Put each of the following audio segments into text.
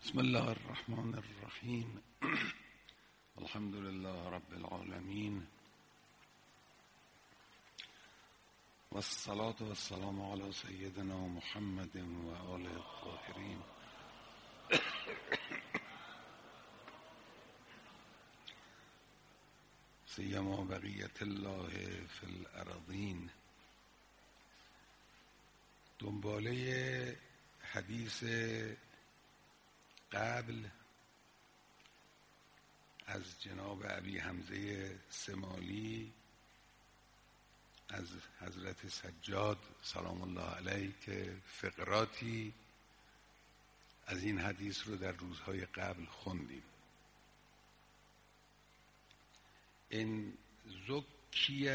بسم الله الرحمن الرحیم. الحمد لله رب العالمین و الصلاة و السلام علی سیدنا محمد و آله الطاهرین. سیما بقیت الله فی الارضین. دنباله حدیث قبل از جناب ابی حمزه سمالی از حضرت سجاد سلام الله علیه که فقراتی از این حدیث رو در روزهای قبل خوندیم. این زکی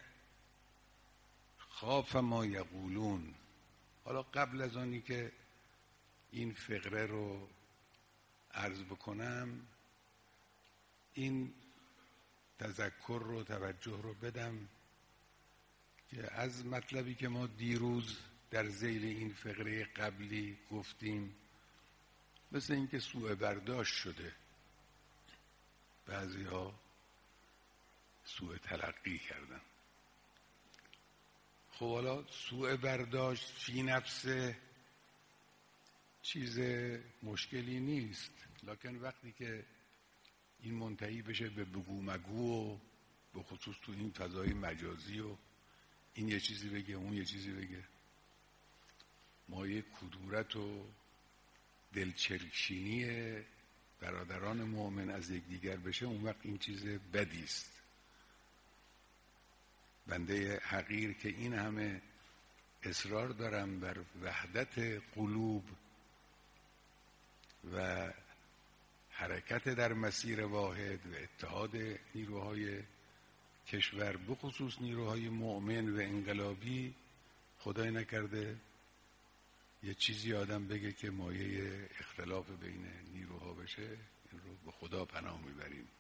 خاف ما یقولون. حالا قبل از آنی که این فقره رو عرض بکنم، این تذکر رو توجه رو بدم که از مطلبی که ما دیروز در ذیل این فقره قبلی گفتیم، مثل اینکه سوء برداشت شده، بعضی ها سوء تلقی کردن. خب حالا سوء برداشت فی نفسه چیز مشکلی نیست، لکن وقتی که این منتهی بشه به بگو مگو و به خصوص تو این فضای مجازی و این یه چیزی بگه اون یه چیزی بگه، مایه کدورت و دلچرکشینی برادران مؤمن از یکدیگر بشه، اون وقت این چیز بدی است. بنده حقیر که این همه اصرار دارم بر وحدت قلوب و حرکت در مسیر واحد و اتحاد نیروهای کشور، بخصوص نیروهای مؤمن و انقلابی، خدای نکرده یه چیزی آدم بگه که مایه اختلاف بین نیروها بشه، این رو به خدا پناه میبریم.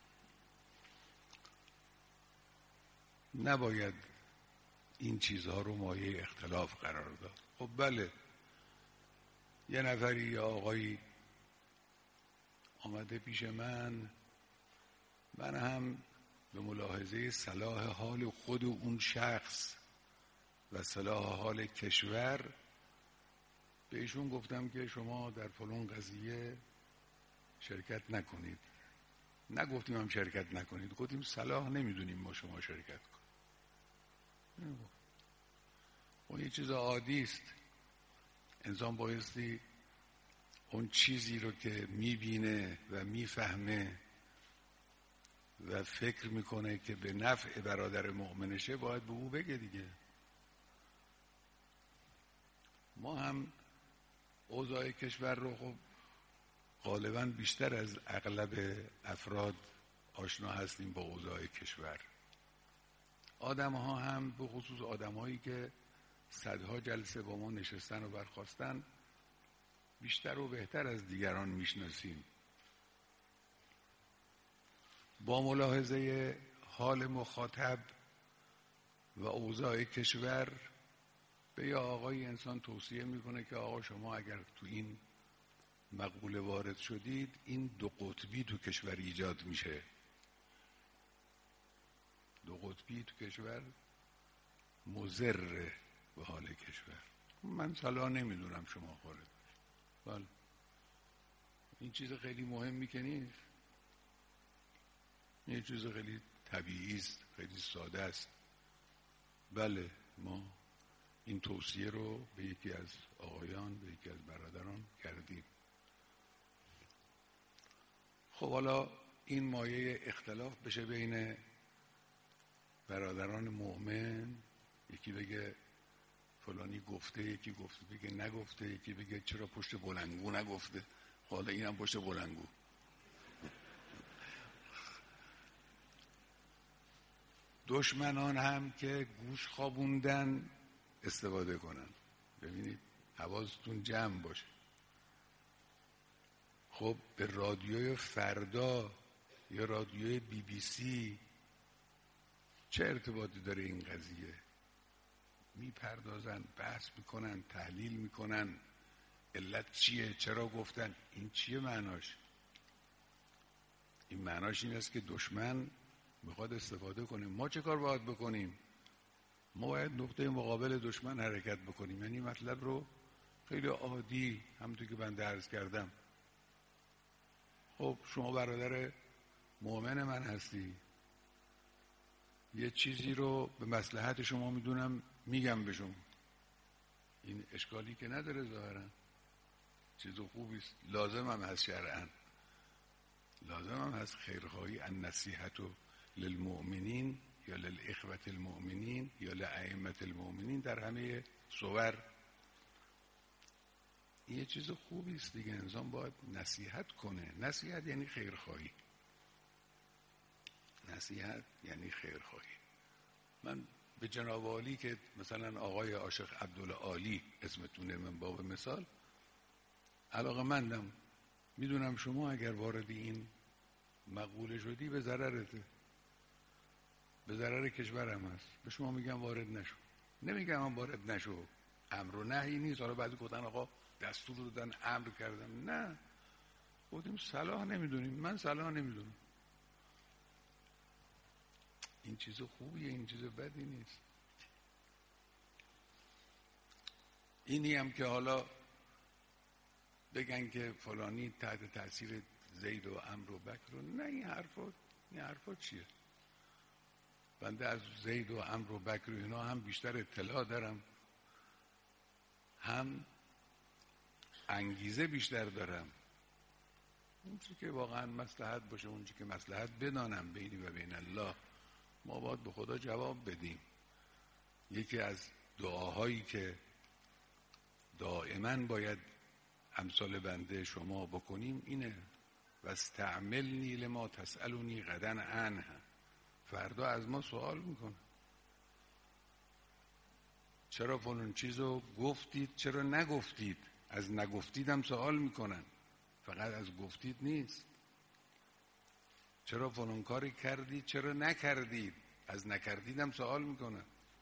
نباید این چیزها رو مایه اختلاف قرار داد. خب بله، یه نفری یا آقایی آمده پیش من هم به ملاحظه صلاح حال خود اون شخص و صلاح حال کشور به ایشون گفتم که شما در فلان قضیه شرکت نکنید. نگفتیم هم شرکت نکنید، گفتیم صلاح نمیدونیم ما شما شرکت کنید. اون یه چیز عادی است. انسان بایستی اون چیزی رو که میبینه و میفهمه و فکر میکنه که به نفع برادر مؤمنشه باید به او بگه دیگه. ما هم اوضاع کشور رو خب غالبا بیشتر از اغلب افراد آشنا هستیم با اوضاع کشور. آدم ها هم به خصوص آدم هایی که صدها جلسه با ما نشستن و برخاستن بیشتر و بهتر از دیگران میشناسیم. با ملاحظه حال مخاطب و اوضاع کشور به یه آقای انسان توصیه میکنه که آقا شما اگر تو این مقوله وارد شدید، این دو قطبی تو کشور ایجاد میشه. دو قطبی تو کشور مضر به حال کشور. من صلاح نمیدونم شما وارد بله، این چیز خیلی مهمی که نیست، این چیز خیلی طبیعی است، خیلی ساده است. بله، ما این توصیه رو به یکی از آقایان، به یکی از برادران کردیم. خب حالا این مایه اختلاف بشه بین برادران مؤمن، یکی بگه فلانی گفته، یکی گفته بگه نگفته، یکی بگه چرا پشت بلنگو نگفته، حالا اینم پشت بلنگو. دشمنان هم که گوش خوابوندن استفاده کنن. ببینید حواستون جمع باشه. خب به رادیوی فردا یا رادیوی BBC چه ارتباطی داره این قضیه؟ میپردازن، بحث میکنن، تحلیل میکنن، علت چیه؟ چرا گفتن؟ این چیه معناش؟ این معناش این است که دشمن میخواد استفاده کنه. ما چه کار باید بکنیم؟ ما باید نقطه مقابل دشمن حرکت بکنیم. یعنی مطلب رو خیلی عادی، همونطور که من عرض کردم، خب شما برادر مؤمن من هستی، یه چیزی رو به مصلحت شما میدونم میگم به شما، این اشکالی که نداره، ظاهرا چیز خوبیست، لازم هم هست، شرعاً لازم هم هست خیرخواهی. النصیحة للمؤمنین یا للاخوة المؤمنین یا لائمة المؤمنین در همه صور یه چیز خوبیست دیگه. انسان باید نصیحت کنه. نصیحت یعنی خیرخواهی. نصیحت یعنی خیرخواهی. من به جناب عالی که مثلا آقای عاشق عبدالعالی اسمتونه، من باب مثال علاقه‌مندم، میدونم شما اگر وارد این مقوله شدی به ضررته، به ضرر کشورم هست. به شما میگم وارد نشو. نمیگم من وارد نشو، امر و نهی نیست. حالا بعضی گفتن آقا دستور دادن امر کردم، نه، گفتیم صلاح نمیدونیم، من صلاح نمیدونم. این چیز خوبیه، این چیز بدی نیست. اینی هم که حالا بگن که فلانی تحت تاثیر زید و عمرو و بکر، نه، این حرفا چیه؟ بنده از زید و عمرو و بکر اینا هم بیشتر اطلاع دارم، هم انگیزه بیشتر دارم. اون چی که واقعا مصلحت باشه، اون چی که مصلحت بدانم بینی و بین الله، ما باید به خدا جواب بدیم. یکی از دعاهایی که دائما باید امثال بنده شما بکنیم اینه: واستعملنی لما تسألونی غدا عنه. فردا از ما سوال میکنه چرا فلان چیزو گفتید، چرا نگفتید. از نگفتید هم سوال میکنن، فقط از گفتید نیست. چرا فلان کاری کردید، چرا نکردید. از نکردید هم سوال میکنن.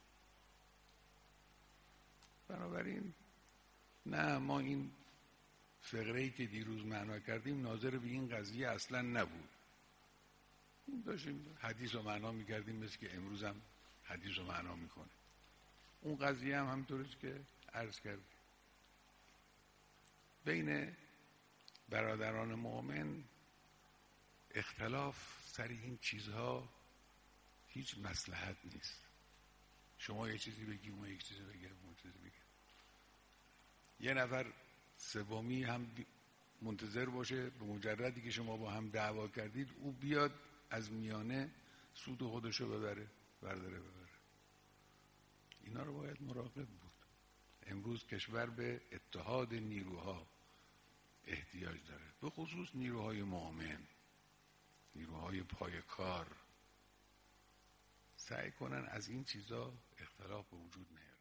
بنابراین نه، ما این فقره‌ای که دیروز معنا کردیم ناظر به این قضیه اصلا نبود. داشتیم حدیث و معنا میکردیم، مثل که امروز هم حدیث و معنا میکنه. اون قضیه هم همطوریست که عرض کردیم. بین برادران مؤمن اختلاف سر این چیزها هیچ مصلحت نیست. شما یه چیزی بگی، ما یک چیزی بگیم، اون چیزی بگیم. یه نفر سومی هم منتظر باشه به مجردی که شما با هم دعوا کردید او بیاد از میانه سود خودشو برداره. اینا رو باید مراقب بود. امروز کشور به اتحاد نیروها احتیاج داره، به خصوص نیروهای مؤمن، نیروهای پای کار. سعی کنن از این چیزا اختلاف به وجود نیاره.